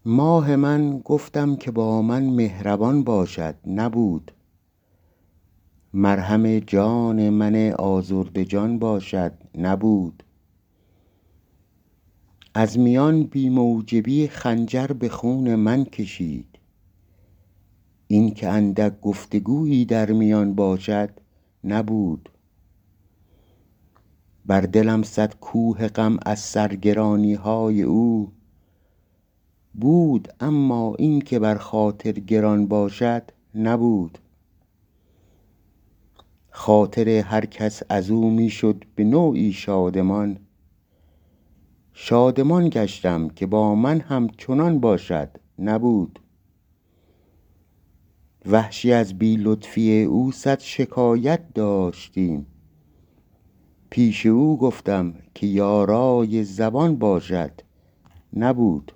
ماه من گفتم که با من مهربان باشد، نبود. مرهم جان من آزرده جان باشد، نبود. از میان بی موجبی خنجر به خون من کشید. این که اندک گفتگویی در میان باشد، نبود. بر دلم صد کوه غم از سرگرانی های او بود، اما این که بر خاطر گران باشد، نبود. خاطر هر کس از او می شد به نوعی شادمان. شادمان گشتم که با من همچنان باشد، نبود. وحشی از بی لطفی او صد شکایت داشتیم. پیش او گفتم که یارای زبان باشد، نبود.